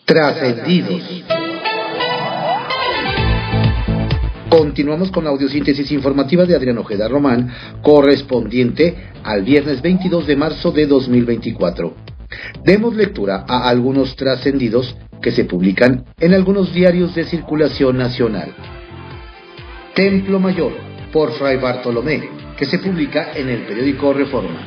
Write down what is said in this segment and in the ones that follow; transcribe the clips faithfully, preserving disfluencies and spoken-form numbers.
Trascendidos. Continuamos con la audiosíntesis informativa de Adrián Ojeda Román, correspondiente al viernes veintidós de marzo de dos mil veinticuatro. Demos lectura a algunos trascendidos que se publican en algunos diarios de circulación nacional. Templo Mayor, por Fray Bartolomé, que se publica en el periódico Reforma.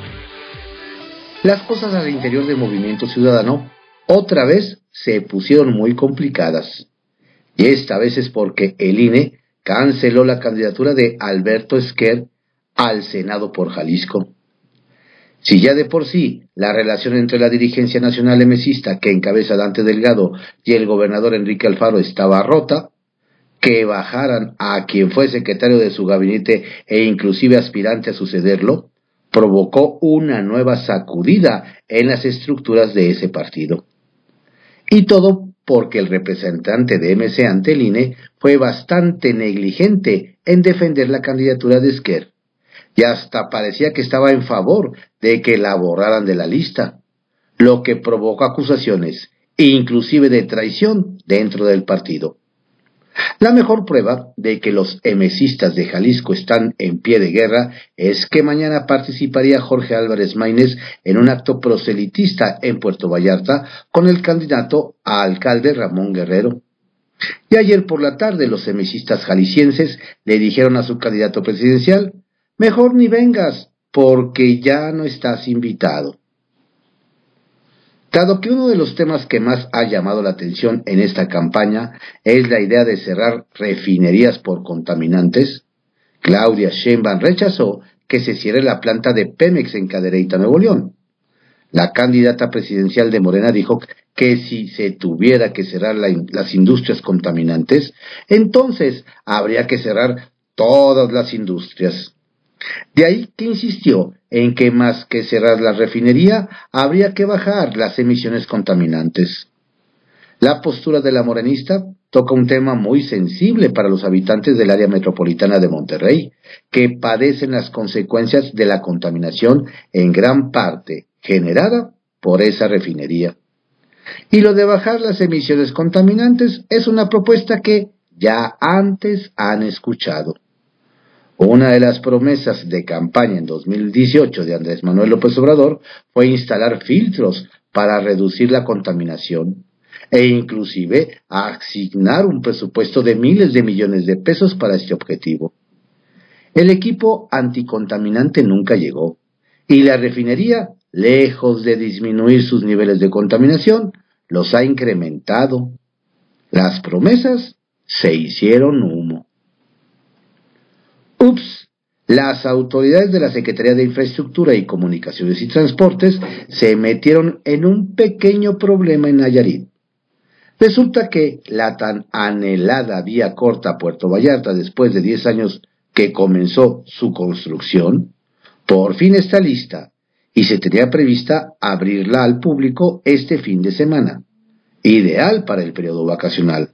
Las cosas al interior del Movimiento Ciudadano otra vez se pusieron muy complicadas. Y esta vez es porque el I N E canceló la candidatura de Alberto Esquer al Senado por Jalisco. Si ya de por sí la relación entre la dirigencia nacional emesista que encabeza Dante Delgado y el gobernador Enrique Alfaro estaba rota, que bajaran a quien fue secretario de su gabinete e inclusive aspirante a sucederlo, provocó una nueva sacudida en las estructuras de ese partido. Y todo porque el representante de M C ante el I N E fue bastante negligente en defender la candidatura de Esquer, y hasta parecía que estaba en favor de que la borraran de la lista, lo que provocó acusaciones, inclusive de traición, dentro del partido. La mejor prueba de que los emesistas de Jalisco están en pie de guerra es que mañana participaría Jorge Álvarez Maínez en un acto proselitista en Puerto Vallarta con el candidato a alcalde Ramón Guerrero. Y ayer por la tarde los emesistas jaliscienses le dijeron a su candidato presidencial: mejor ni vengas, porque ya no estás invitado. Dado que uno de los temas que más ha llamado la atención en esta campaña es la idea de cerrar refinerías por contaminantes, Claudia Sheinbaum rechazó que se cierre la planta de Pemex en Cadereyta, Nuevo León. La candidata presidencial de Morena dijo que si se tuviera que cerrar la, las industrias contaminantes, entonces habría que cerrar todas las industrias. De ahí que insistió en que más que cerrar la refinería, habría que bajar las emisiones contaminantes. La postura de la morenista toca un tema muy sensible para los habitantes del área metropolitana de Monterrey, que padecen las consecuencias de la contaminación en gran parte generada por esa refinería. Y lo de bajar las emisiones contaminantes es una propuesta que ya antes han escuchado. Una de las promesas de campaña en dos mil dieciocho de Andrés Manuel López Obrador fue instalar filtros para reducir la contaminación e inclusive asignar un presupuesto de miles de millones de pesos para este objetivo. El equipo anticontaminante nunca llegó y la refinería, lejos de disminuir sus niveles de contaminación, los ha incrementado. Las promesas se hicieron humo. Ups, las autoridades de la Secretaría de Infraestructura y Comunicaciones y Transportes se metieron en un pequeño problema en Nayarit. Resulta que la tan anhelada vía corta Puerto Vallarta, después de diez años que comenzó su construcción, por fin está lista y se tenía prevista abrirla al público este fin de semana, ideal para el periodo vacacional.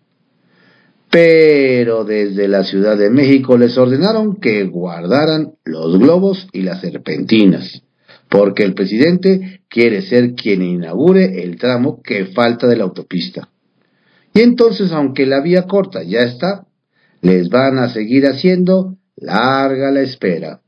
Pero desde la Ciudad de México les ordenaron que guardaran los globos y las serpentinas, porque el presidente quiere ser quien inaugure el tramo que falta de la autopista. Y entonces, aunque la vía corta ya está, les van a seguir haciendo larga la espera.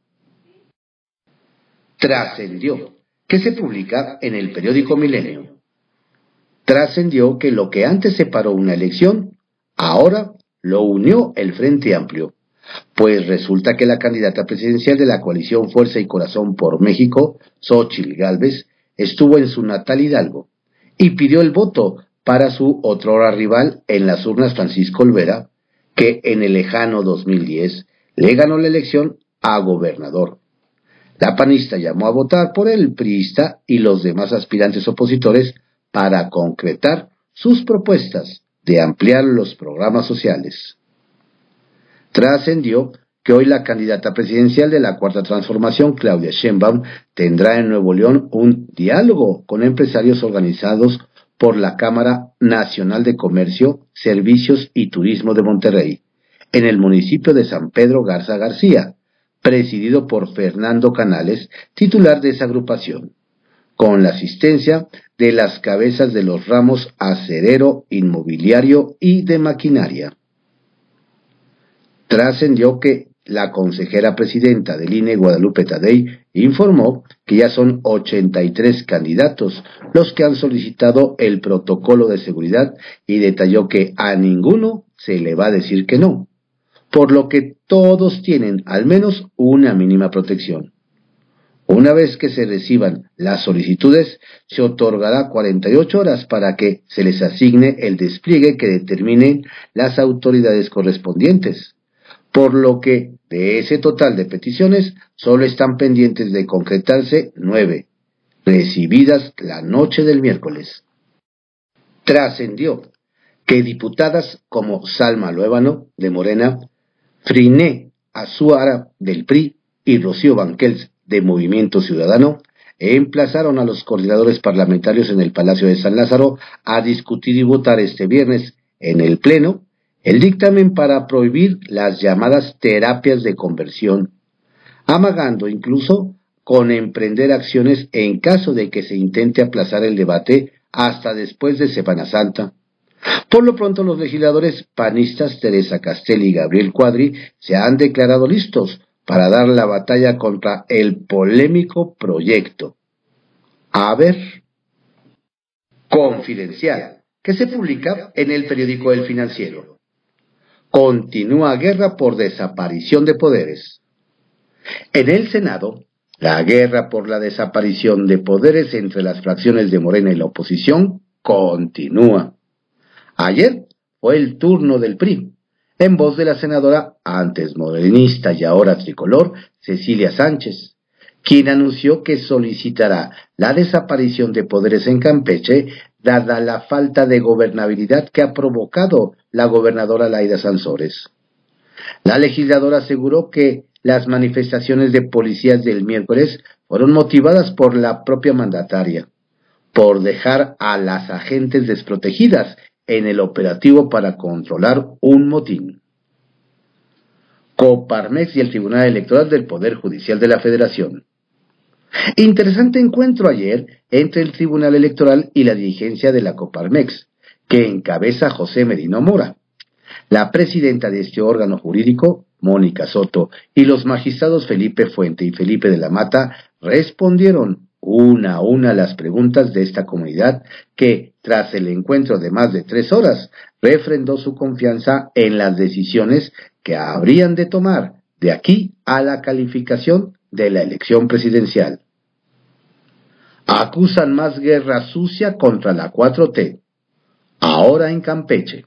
Trascendió, que se publica en el periódico Milenio. Trascendió que lo que antes separó una elección, ahora lo unió el Frente Amplio, pues resulta que la candidata presidencial de la coalición Fuerza y Corazón por México, Xóchitl Gálvez, estuvo en su natal Hidalgo y pidió el voto para su otrora rival en las urnas, Francisco Olvera, que en el lejano dos mil diez le ganó la elección a gobernador. La panista llamó a votar por el priista y los demás aspirantes opositores para concretar sus propuestas de ampliar los programas sociales. Trascendió que hoy la candidata presidencial de la Cuarta Transformación, Claudia Sheinbaum, tendrá en Nuevo León un diálogo con empresarios organizados por la Cámara Nacional de Comercio, Servicios y Turismo de Monterrey, en el municipio de San Pedro Garza García, presidido por Fernando Canales, titular de esa agrupación, con la asistencia de las cabezas de los ramos acerero, inmobiliario y de maquinaria. Trascendió que la consejera presidenta del I N E, Guadalupe Tadei, informó que ya son ochenta y tres candidatos los que han solicitado el protocolo de seguridad y detalló que a ninguno se le va a decir que no, por lo que todos tienen al menos una mínima protección. Una vez que se reciban las solicitudes, se otorgará cuarenta y ocho horas para que se les asigne el despliegue que determinen las autoridades correspondientes, por lo que de ese total de peticiones solo están pendientes de concretarse nueve, recibidas la noche del miércoles. Trascendió que diputadas como Salma Luébano, de Morena, Friné Azuara, del P R I, y Rocío Banquels, de Movimiento Ciudadano, emplazaron a los coordinadores parlamentarios en el Palacio de San Lázaro a discutir y votar este viernes en el Pleno el dictamen para prohibir las llamadas terapias de conversión, amagando incluso con emprender acciones en caso de que se intente aplazar el debate hasta después de Semana Santa. Por lo pronto, los legisladores panistas Teresa Castel y Gabriel Cuadri se han declarado listos para dar la batalla contra el polémico proyecto. A ver. Confidencial, que se publica en el periódico El Financiero. Continúa guerra por desaparición de poderes. En el Senado, la guerra por la desaparición de poderes entre las fracciones de Morena y la oposición continúa. Ayer fue el turno del P R I, en voz de la senadora, antes morenista y ahora tricolor, Cecilia Sánchez, quien anunció que solicitará la desaparición de poderes en Campeche, dada la falta de gobernabilidad que ha provocado la gobernadora Laida Sansores. La legisladora aseguró que las manifestaciones de policías del miércoles fueron motivadas por la propia mandataria, por dejar a las agentes desprotegidas en el operativo para controlar un motín. Coparmex y el Tribunal Electoral del Poder Judicial de la Federación. Interesante encuentro ayer entre el Tribunal Electoral y la dirigencia de la Coparmex, que encabeza José Merino Mora. La presidenta de este órgano jurídico, Mónica Soto, y los magistrados Felipe Fuente y Felipe de la Mata respondieron una a una las preguntas de esta comunidad que, tras el encuentro de más de tres horas, refrendó su confianza en las decisiones que habrían de tomar de aquí a la calificación de la elección presidencial. Acusan más guerra sucia contra la cuatro T, ahora en Campeche.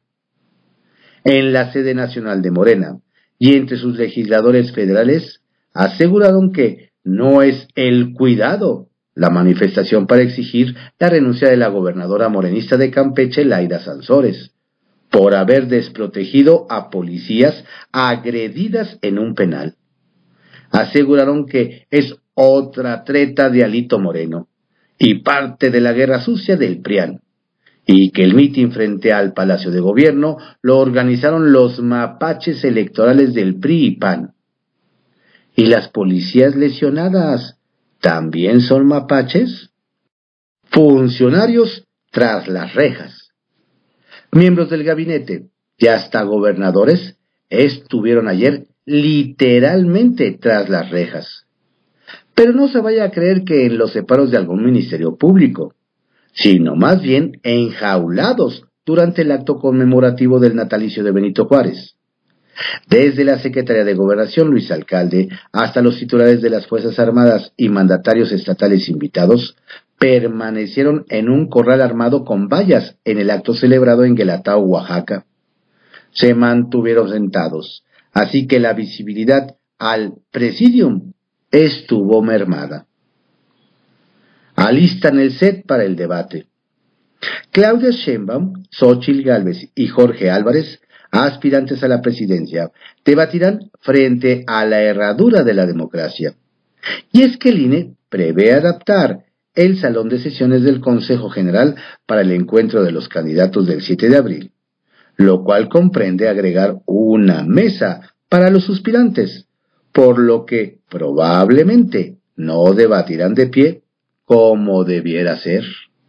En la sede nacional de Morena y entre sus legisladores federales aseguraron que no es el cuidado la manifestación para exigir la renuncia de la gobernadora morenista de Campeche, Laida Sansores, por haber desprotegido a policías agredidas en un penal. Aseguraron que es otra treta de Alito Moreno y parte de la guerra sucia del PRIAN, y que el mitin frente al Palacio de Gobierno lo organizaron los mapaches electorales del P R I y P A N. ¿Y las policías lesionadas también son mapaches? Funcionarios tras las rejas. Miembros del gabinete y hasta gobernadores estuvieron ayer literalmente tras las rejas. Pero no se vaya a creer que en los separos de algún ministerio público, sino más bien enjaulados durante el acto conmemorativo del natalicio de Benito Juárez. Desde la Secretaría de Gobernación, Luis Alcalde, hasta los titulares de las Fuerzas Armadas y mandatarios estatales invitados, permanecieron en un corral armado con vallas en el acto celebrado en Guelatao, Oaxaca. Se mantuvieron sentados, así que la visibilidad al presidium estuvo mermada. Alistan el set para el debate. Claudia Sheinbaum, Xóchitl Gálvez y Jorge Álvarez, aspirantes a la presidencia, debatirán frente a la herradura de la democracia. Y es que el I N E prevé adaptar el salón de sesiones del Consejo General para el encuentro de los candidatos del siete de abril, lo cual comprende agregar una mesa para los aspirantes, por lo que probablemente no debatirán de pie como debiera ser.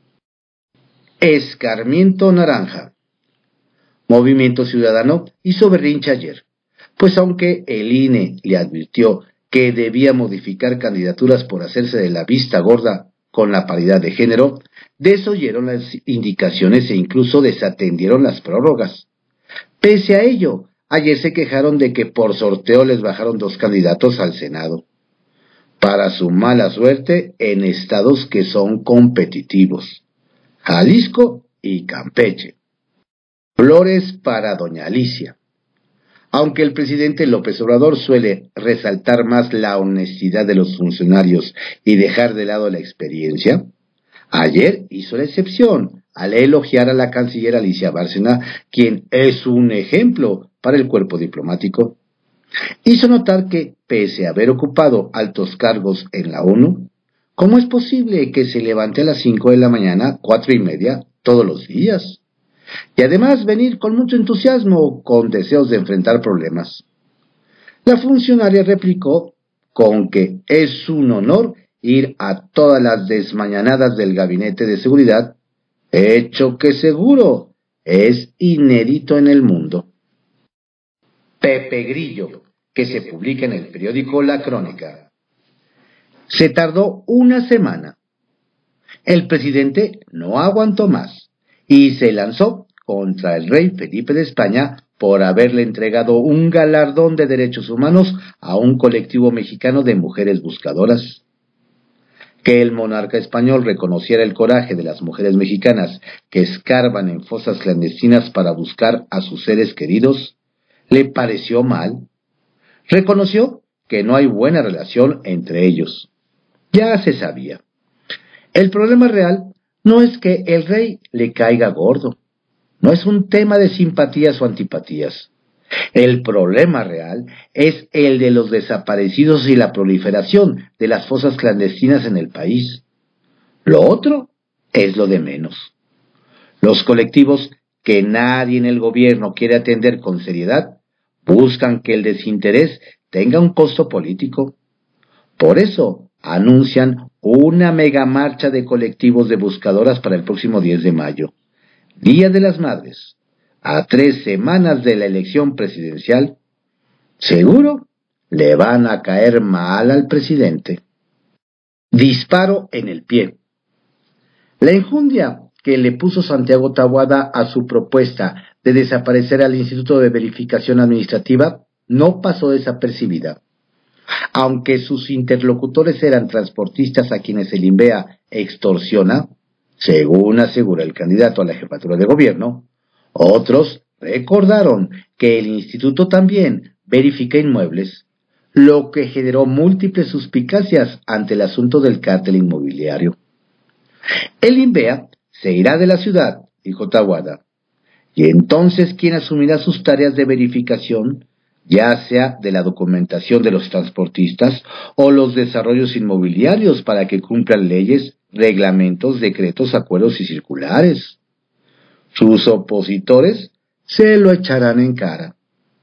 Escarmiento naranja. Movimiento Ciudadano hizo berrinche ayer, pues aunque el I N E le advirtió que debía modificar candidaturas por hacerse de la vista gorda con la paridad de género, desoyeron las indicaciones e incluso desatendieron las prórrogas. Pese a ello, ayer se quejaron de que por sorteo les bajaron dos candidatos al Senado, para su mala suerte en estados que son competitivos, Jalisco y Campeche. Flores para doña Alicia. Aunque el presidente López Obrador suele resaltar más la honestidad de los funcionarios y dejar de lado la experiencia, ayer hizo la excepción al elogiar a la canciller Alicia Bárcena, quien es un ejemplo para el cuerpo diplomático. Hizo notar que, pese a haber ocupado altos cargos en la ONU, ¿cómo es posible que se levante a las cinco de la mañana, cuatro y media, todos los días? Y además venir con mucho entusiasmo, con deseos de enfrentar problemas. La funcionaria replicó con que es un honor ir a todas las desmañanadas del Gabinete de Seguridad, hecho que seguro es inédito en el mundo. Pepe Grillo, que se publica en el periódico La Crónica. Se tardó una semana. El presidente no aguantó más y se lanzó contra el rey Felipe de España por haberle entregado un galardón de derechos humanos a un colectivo mexicano de mujeres buscadoras. Que el monarca español reconociera el coraje de las mujeres mexicanas que escarban en fosas clandestinas para buscar a sus seres queridos, le pareció mal. Reconoció que no hay buena relación entre ellos. Ya se sabía. El problema real no es que el rey le caiga gordo. No es un tema de simpatías o antipatías. El problema real es el de los desaparecidos y la proliferación de las fosas clandestinas en el país. Lo otro es lo de menos. Los colectivos que nadie en el gobierno quiere atender con seriedad buscan que el desinterés tenga un costo político. Por eso anuncian una megamarcha de colectivos de buscadoras para el próximo diez de mayo, Día de las Madres, a tres semanas de la elección presidencial. Seguro le van a caer mal al presidente. Disparo en el pie. La enjundia que le puso Santiago Taboada a su propuesta de desaparecer al Instituto de Verificación Administrativa no pasó desapercibida. Aunque sus interlocutores eran transportistas a quienes el INVEA extorsiona, según asegura el candidato a la jefatura de gobierno, otros recordaron que el instituto también verifica inmuebles, lo que generó múltiples suspicacias ante el asunto del cártel inmobiliario. El INVEA se irá de la ciudad, dijo Taboada, y entonces ¿quién asumirá sus tareas de verificación, ya sea de la documentación de los transportistas o los desarrollos inmobiliarios para que cumplan leyes, reglamentos, decretos, acuerdos y circulares? Sus opositores se lo echarán en cara.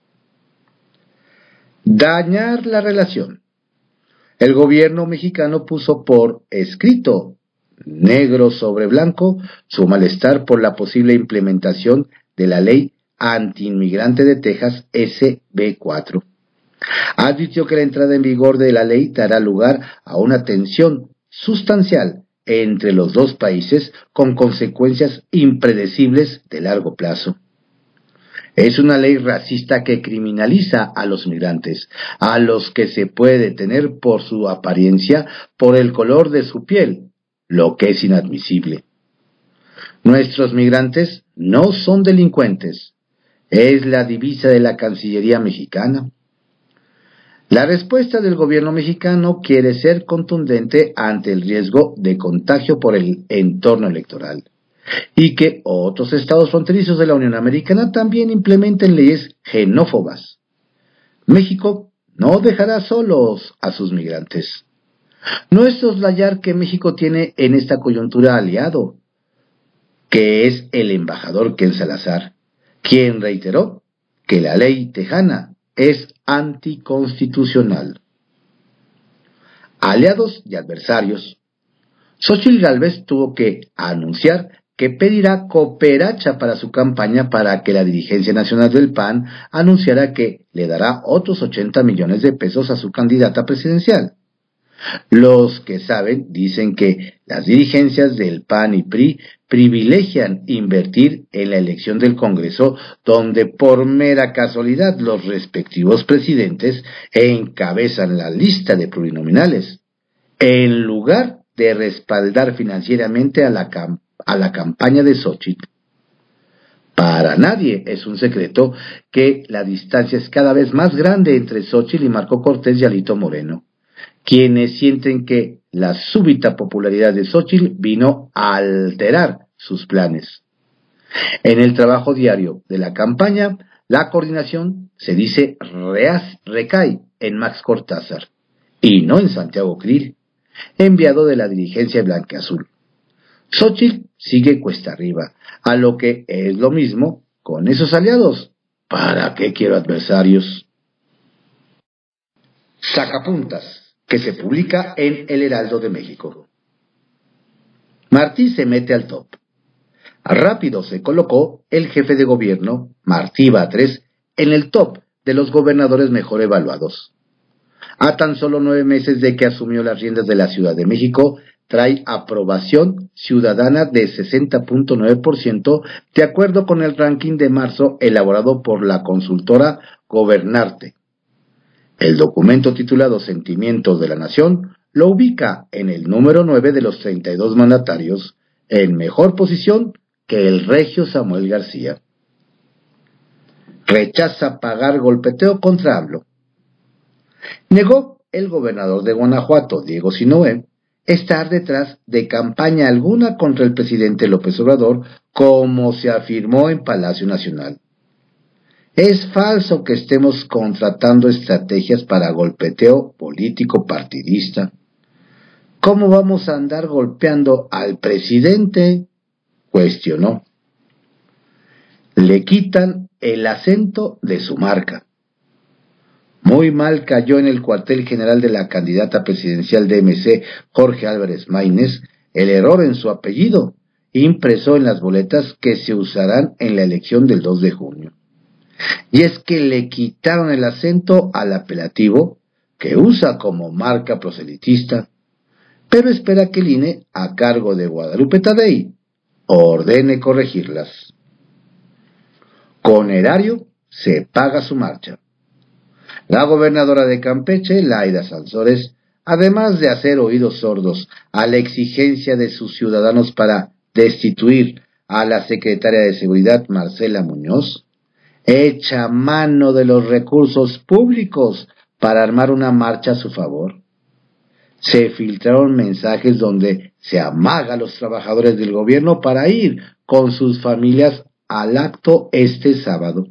Dañar la relación. El gobierno mexicano puso por escrito, negro sobre blanco, su malestar por la posible implementación de la ley antiinmigrante de Texas S B cuatro. Advirtió que la entrada en vigor de la ley dará lugar a una tensión sustancial entre los dos países con consecuencias impredecibles de largo plazo. Es una ley racista que criminaliza a los migrantes, a los que se puede detener por su apariencia, por el color de su piel, lo que es inadmisible. Nuestros migrantes no son delincuentes, es la divisa de la Cancillería mexicana. La respuesta del gobierno mexicano quiere ser contundente ante el riesgo de contagio por el entorno electoral y que otros estados fronterizos de la Unión Americana también implementen leyes xenófobas. México no dejará solos a sus migrantes. No es soslayar que México tiene en esta coyuntura aliado, que es el embajador Ken Salazar, quien reiteró que la ley tejana es anticonstitucional. Aliados y adversarios. Xóchitl Gálvez tuvo que anunciar que pedirá cooperacha para su campaña para que la dirigencia nacional del P A N anunciara que le dará otros ochenta millones de pesos a su candidata presidencial. Los que saben dicen que las dirigencias del P A N y P R I privilegian invertir en la elección del Congreso, donde por mera casualidad los respectivos presidentes encabezan la lista de plurinominales, en lugar de respaldar financieramente a la, a la campaña de Xóchitl. Para nadie es un secreto que la distancia es cada vez más grande entre Xóchitl y Marco Cortés y Alito Moreno, quienes sienten que la súbita popularidad de Xóchitl vino a alterar sus planes. En el trabajo diario de la campaña, la coordinación, se dice, reaz, recae en Max Cortázar, y no en Santiago Krill, enviado de la dirigencia blanqueazul. Xóchitl sigue cuesta arriba, a lo que es lo mismo con esos aliados. ¿Para qué quiero adversarios? Sacapuntas, que se publica en El Heraldo de México. Martí se mete al top. Rápido se colocó el jefe de gobierno, Martí Batres, en el top de los gobernadores mejor evaluados. A tan solo nueve meses de que asumió las riendas de la Ciudad de México, trae aprobación ciudadana de sesenta punto nueve por ciento, de acuerdo con el ranking de marzo elaborado por la consultora Gobernarte. El documento titulado Sentimientos de la Nación lo ubica en el número nueve de los treinta y dos mandatarios, en mejor posición que el regio Samuel García. Rechaza pagar golpeteo contra AMLO. Negó el gobernador de Guanajuato, Diego Sinoé, estar detrás de campaña alguna contra el presidente López Obrador, como se afirmó en Palacio Nacional. Es falso que estemos contratando estrategias para golpeteo político partidista. ¿Cómo vamos a andar golpeando al presidente?, cuestionó. Le quitan el acento de su marca. Muy mal cayó en el cuartel general de la candidata presidencial de M C, Jorge Álvarez Maínez, el error en su apellido, impreso en las boletas que se usarán en la elección del dos de junio. Y es que le quitaron el acento al apelativo, que usa como marca proselitista, pero espera que el I N E, a cargo de Guadalupe Tadei, ordene corregirlas. Con erario se paga su marcha. La gobernadora de Campeche, Laida Sansores, además de hacer oídos sordos a la exigencia de sus ciudadanos para destituir a la secretaria de Seguridad, Marcela Muñoz, echa mano de los recursos públicos para armar una marcha a su favor. Se filtraron mensajes donde se amaga a los trabajadores del gobierno para ir con sus familias al acto este sábado.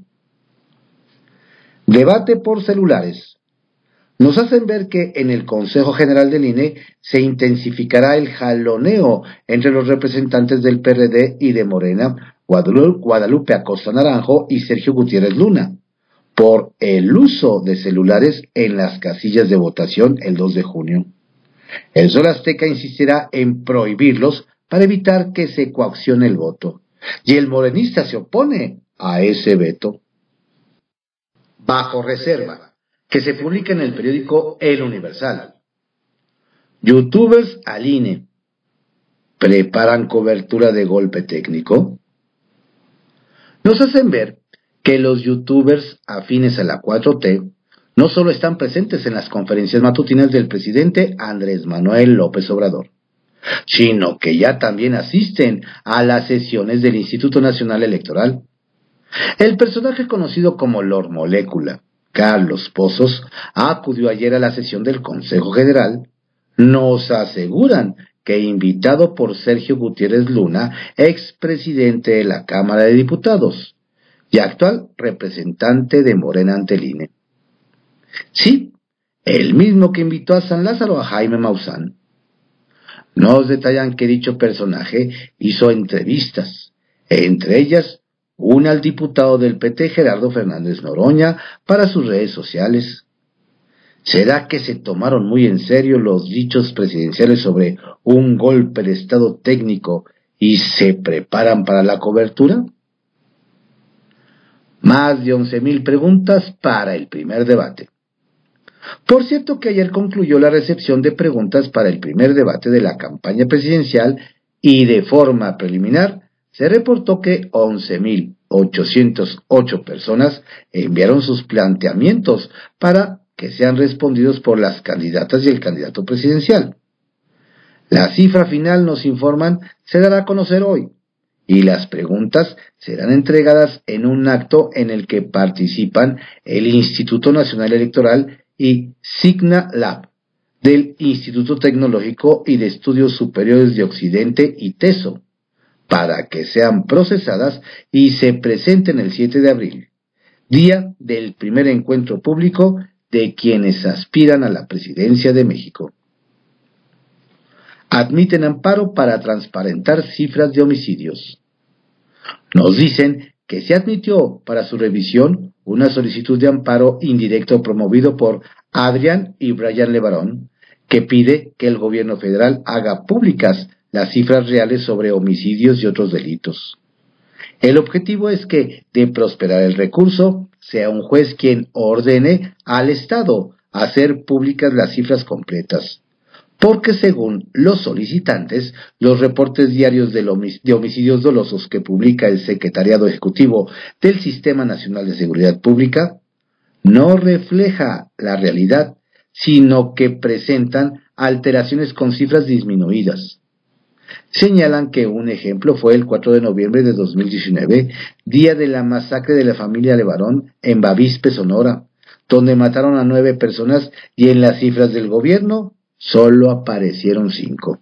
Debate por celulares. Nos hacen ver que en el Consejo General del I N E se intensificará el jaloneo entre los representantes del P R D y de Morena, Guadalupe Acosta Naranjo y Sergio Gutiérrez Luna, por el uso de celulares en las casillas de votación el dos de junio. El Sol Azteca insistirá en prohibirlos para evitar que se coaccione el voto, y el morenista se opone a ese veto. Bajo reserva, que se publica en el periódico El Universal. Youtubers al I N E. ¿Preparan cobertura de golpe técnico? Nos hacen ver que los youtubers afines a la cuatro T no solo están presentes en las conferencias matutinas del presidente Andrés Manuel López Obrador, sino que ya también asisten a las sesiones del Instituto Nacional Electoral. El personaje conocido como Lord Molécula, Carlos Pozos, acudió ayer a la sesión del Consejo General. Nos aseguran que invitado por Sergio Gutiérrez Luna, expresidente de la Cámara de Diputados y actual representante de Morena ante el I N E. Sí, el mismo que invitó a San Lázaro a Jaime Maussan. Nos detallan que dicho personaje hizo entrevistas, entre ellas una al diputado del P T Gerardo Fernández Noroña para sus redes sociales. ¿Será que se tomaron muy en serio los dichos presidenciales sobre un golpe de estado técnico y se preparan para la cobertura? Más de once mil preguntas para el primer debate. Por cierto que ayer concluyó la recepción de preguntas para el primer debate de la campaña presidencial y de forma preliminar se reportó que once mil ochocientas ocho personas enviaron sus planteamientos para que sean respondidos por las candidatas y el candidato presidencial. La cifra final, nos informan, se dará a conocer hoy y las preguntas serán entregadas en un acto en el que participan el Instituto Nacional Electoral y Signa Lab del Instituto Tecnológico y de Estudios Superiores de Occidente y TESO, para que sean procesadas y se presenten el siete de abril, día del primer encuentro público de quienes aspiran a la presidencia de México. Admiten amparo para transparentar cifras de homicidios. Nos dicen que se admitió para su revisión una solicitud de amparo indirecto promovido por Adrián y Brian Levarón, que pide que el gobierno federal haga públicas las cifras reales sobre homicidios y otros delitos. El objetivo es que, de prosperar el recurso, sea un juez quien ordene al Estado hacer públicas las cifras completas, porque según los solicitantes, los reportes diarios de homicidios dolosos que publica el Secretariado Ejecutivo del Sistema Nacional de Seguridad Pública no refleja la realidad, sino que presentan alteraciones con cifras disminuidas. Señalan que un ejemplo fue el cuatro de noviembre de dos mil diecinueve, día de la masacre de la familia Levarón en Bavispe, Sonora, donde mataron a nueve personas y en las cifras del gobierno solo aparecieron cinco.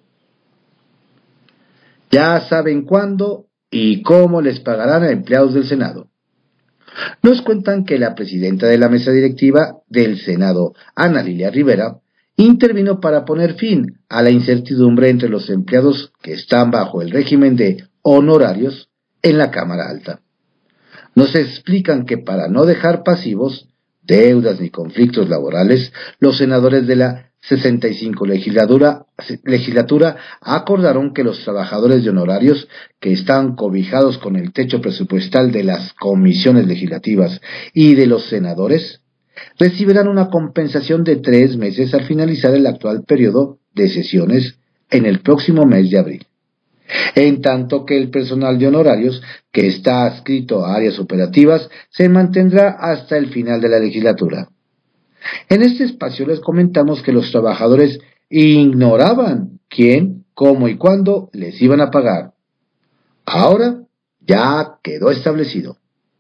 Ya saben cuándo y cómo les pagarán a empleados del Senado. Nos cuentan que la presidenta de la mesa directiva del Senado, Ana Lilia Rivera, intervino para poner fin a la incertidumbre entre los empleados que están bajo el régimen de honorarios en la Cámara Alta. Nos explican que para no dejar pasivos deudas ni conflictos laborales, los senadores de la sesenta y cinco legislatura, legislatura acordaron que los trabajadores de honorarios que están cobijados con el techo presupuestal de las comisiones legislativas y de los senadores recibirán una compensación de tres meses al finalizar el actual periodo de sesiones en el próximo mes de abril, en tanto que el personal de honorarios que está adscrito a áreas operativas se mantendrá hasta el final de la legislatura. En este espacio les comentamos que los trabajadores ignoraban quién, cómo y cuándo les iban a pagar. Ahora ya quedó establecido.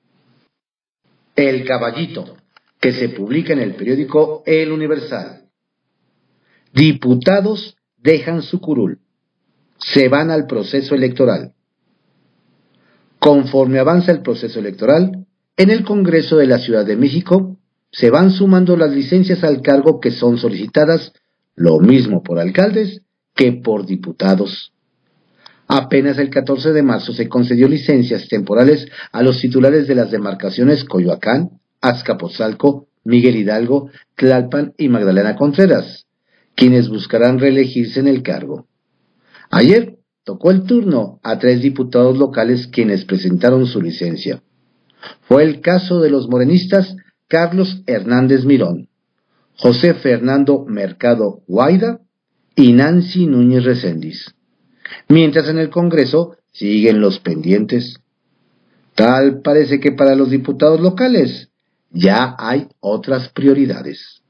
El Caballito, que se publica en el periódico El Universal. Diputados dejan su curul. Se van al proceso electoral. Conforme avanza el proceso electoral, en el Congreso de la Ciudad de México se van sumando las licencias al cargo que son solicitadas, lo mismo por alcaldes que por diputados. Apenas el catorce de marzo se concedió licencias temporales a los titulares de las demarcaciones Coyoacán, Azcapotzalco, Miguel Hidalgo, Tlalpan y Magdalena Contreras, quienes buscarán reelegirse en el cargo. Ayer tocó el turno a tres diputados locales quienes presentaron su licencia. Fue el caso de los morenistas Carlos Hernández Mirón, José Fernando Mercado Guaida y Nancy Núñez Recendis. Mientras en el Congreso siguen los pendientes. Tal parece que para los diputados locales ya hay otras prioridades.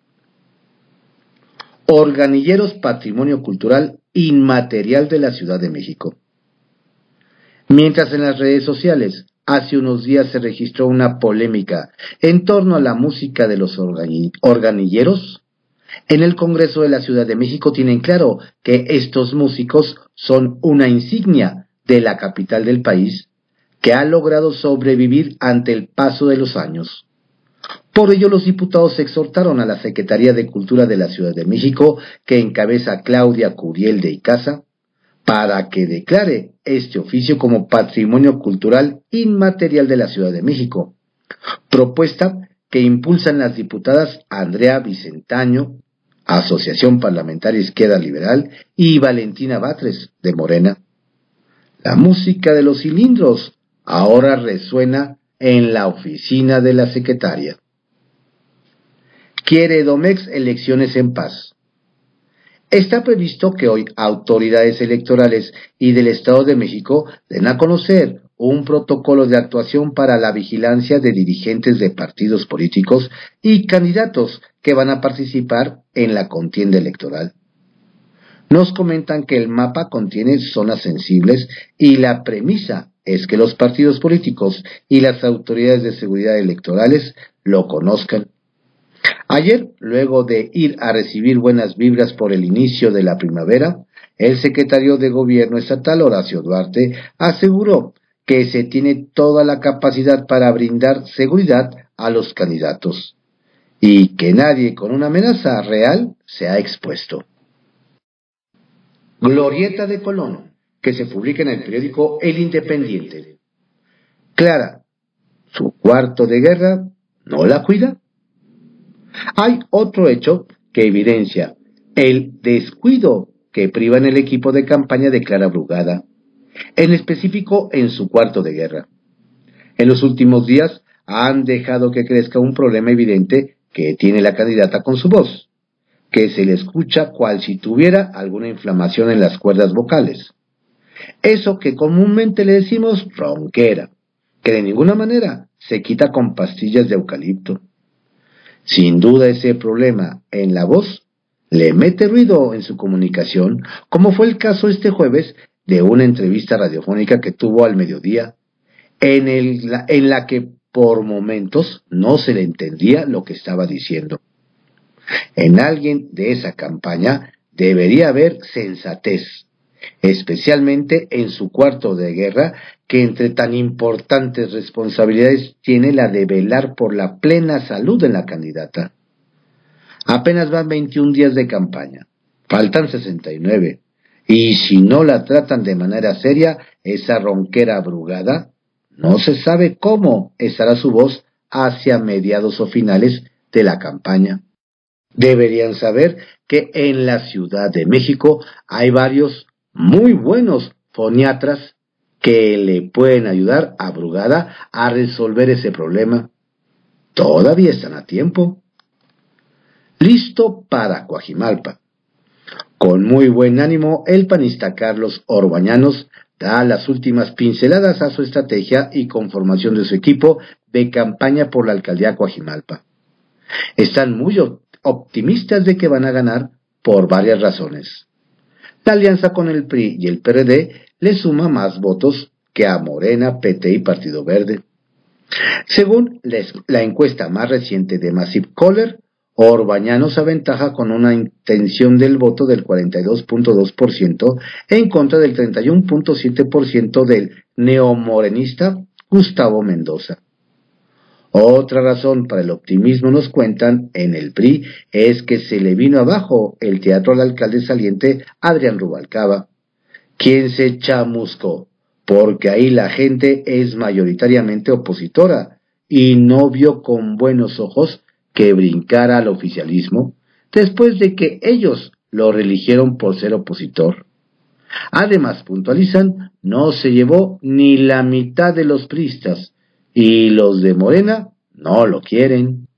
Organilleros Patrimonio Cultural Inmaterial de la Ciudad de México. Mientras en las redes sociales hace unos días se registró una polémica en torno a la música de los organilleros, en el Congreso de la Ciudad de México tienen claro que estos músicos son una insignia de la capital del país que ha logrado sobrevivir ante el paso de los años. Por ello, los diputados exhortaron a la Secretaría de Cultura de la Ciudad de México, que encabeza Claudia Curiel de Icaza, para que declare este oficio como Patrimonio Cultural Inmaterial de la Ciudad de México, propuesta que impulsan las diputadas Andrea Vicentaño, Asociación Parlamentaria Izquierda Liberal, y Valentina Batres, de Morena. La música de los cilindros ahora resuena en la oficina de la secretaria. Quiere Edomex elecciones en paz. Está previsto que hoy autoridades electorales y del Estado de México den a conocer un protocolo de actuación para la vigilancia de dirigentes de partidos políticos y candidatos que van a participar en la contienda electoral. Nos comentan que el mapa contiene zonas sensibles y la premisa es que los partidos políticos y las autoridades de seguridad electorales lo conozcan. Ayer, luego de ir a recibir buenas vibras por el inicio de la primavera, el secretario de Gobierno estatal, Horacio Duarte, aseguró que se tiene toda la capacidad para brindar seguridad a los candidatos y que nadie con una amenaza real se ha expuesto. Glorieta de Colón, que se publica en el periódico El Independiente. Clara, su cuarto de guerra, ¿no la cuida? Hay otro hecho que evidencia el descuido que priva en el equipo de campaña de Clara Brugada, en específico en su cuarto de guerra. En los últimos días han dejado que crezca un problema evidente que tiene la candidata con su voz, que se le escucha cual si tuviera alguna inflamación en las cuerdas vocales. Eso que comúnmente le decimos ronquera, que de ninguna manera se quita con pastillas de eucalipto. Sin duda ese problema en la voz le mete ruido en su comunicación, como fue el caso este jueves de una entrevista radiofónica que tuvo al mediodía, en, el, la, en la que por momentos no se le entendía lo que estaba diciendo. En alguien de esa campaña debería haber sensatez, especialmente en su cuarto de guerra, que entre tan importantes responsabilidades tiene la de velar por la plena salud de la candidata. Apenas van veintiún días de campaña, faltan sesenta y nueve, y si no la tratan de manera seria, esa ronquera Brugada, no se sabe cómo estará su voz hacia mediados o finales de la campaña. Deberían saber que en la Ciudad de México hay varios muy buenos foniatras que le pueden ayudar a Brugada a resolver ese problema. Todavía están a tiempo. Listo para Coajimalpa. Con muy buen ánimo, el panista Carlos Orbañanos da las últimas pinceladas a su estrategia y conformación de su equipo de campaña por la alcaldía Coajimalpa. Están muy optimistas de que van a ganar por varias razones. La alianza con el P R I y el P R D le suma más votos que a Morena, P T y Partido Verde. Según la encuesta más reciente de Massive Caller, Orbañanos aventaja con una intención del voto del cuarenta y dos punto dos por ciento en contra del treinta y uno punto siete por ciento del neomorenista Gustavo Mendoza. Otra razón para el optimismo, nos cuentan, en el P R I es que se le vino abajo el teatro al alcalde saliente Adrián Rubalcaba, quien se chamuscó, porque ahí la gente es mayoritariamente opositora y no vio con buenos ojos que brincara al oficialismo después de que ellos lo reeligieron por ser opositor. Además, puntualizan, no se llevó ni la mitad de los priistas, y los de Morena no lo quieren.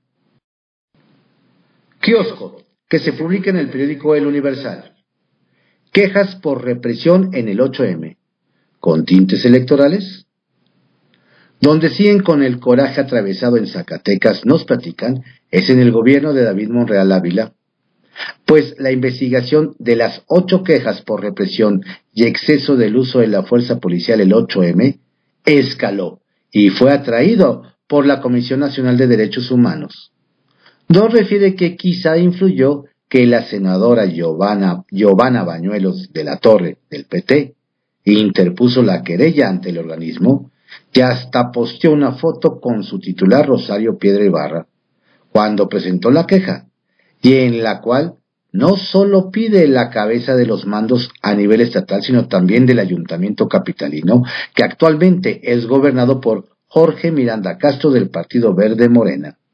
Kiosco, que se publica en el periódico El Universal. Quejas por represión en el ocho eme. ¿Con tintes electorales? Donde siguen con el coraje atravesado en Zacatecas, nos platican, es en el gobierno de David Monreal Ávila, pues la investigación de las ocho quejas por represión y exceso del uso de la fuerza policial el ocho eme escaló y fue atraído por la Comisión Nacional de Derechos Humanos. Nos refiere que quizá influyó que la senadora Giovanna, Giovanna Bañuelos de la Torre, del P T, interpuso la querella ante el organismo y hasta posteó una foto con su titular Rosario Piedra Ibarra, cuando presentó la queja, y en la cual no solo pide la cabeza de los mandos a nivel estatal, sino también del ayuntamiento capitalino, que actualmente es gobernado por Jorge Miranda Castro del Partido Verde Morena.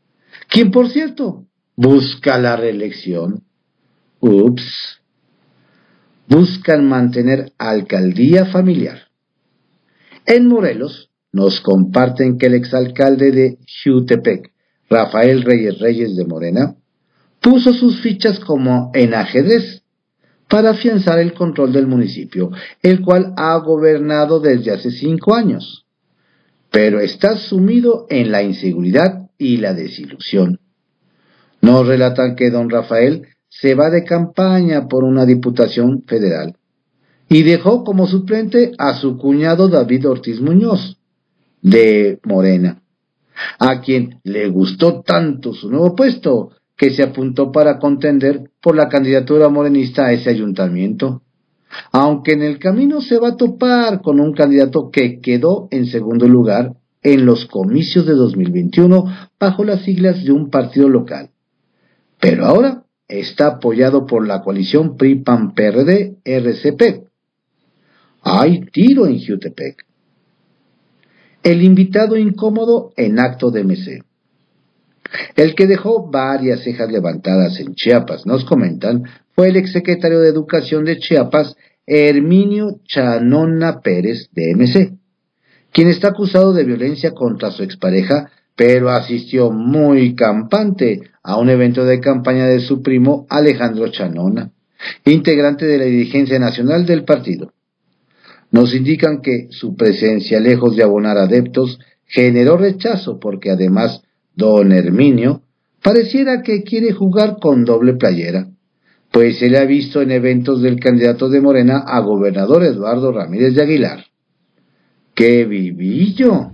quien por cierto busca la reelección. Ups. Buscan mantener alcaldía familiar. En Morelos nos comparten que el exalcalde de Jiutepec, Rafael Reyes Reyes de Morena, puso sus fichas como en ajedrez para afianzar el control del municipio, el cual ha gobernado desde hace cinco años, pero está sumido en la inseguridad y la desilusión. Nos relatan que don Rafael se va de campaña por una diputación federal y dejó como suplente a su cuñado David Ortiz Muñoz, de Morena, a quien le gustó tanto su nuevo puesto que se apuntó para contender por la candidatura morenista a ese ayuntamiento, aunque en el camino se va a topar con un candidato que quedó en segundo lugar en los comicios de dos mil veintiuno bajo las siglas de un partido local, pero ahora está apoyado por la coalición P R I P A N P R D R C P. Hay tiro en Jiutepec. El invitado incómodo en acto de M C. El que dejó varias cejas levantadas en Chiapas, nos comentan, fue el exsecretario de Educación de Chiapas, Herminio Chanona Pérez, de M C, quien está acusado de violencia contra su expareja, pero asistió muy campante a un evento de campaña de su primo Alejandro Chanona, integrante de la dirigencia nacional del partido. Nos indican que su presencia, lejos de abonar adeptos, generó rechazo porque además don Herminio pareciera que quiere jugar con doble playera, pues se le ha visto en eventos del candidato de Morena a gobernador Eduardo Ramírez de Aguilar. ¡Qué vivillo!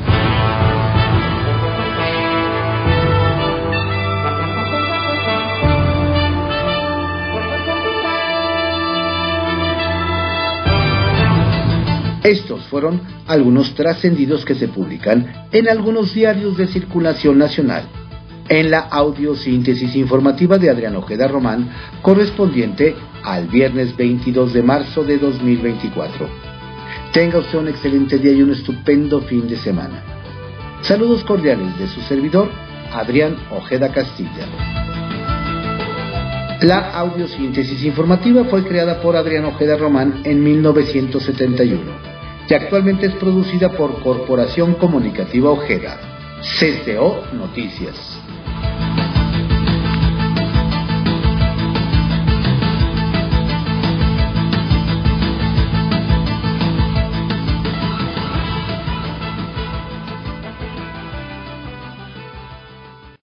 Estos fueron algunos trascendidos que se publican en algunos diarios de circulación nacional, en la audiosíntesis informativa de Adrián Ojeda Román, correspondiente al viernes veintidós de marzo de dos mil veinticuatro. Tenga usted un excelente día y un estupendo fin de semana. Saludos cordiales de su servidor, Adrián Ojeda Castilla. La audiosíntesis informativa fue creada por Adrián Ojeda Román en mil novecientos setenta y uno y actualmente es producida por Corporación Comunicativa Ojeda, C C O Noticias.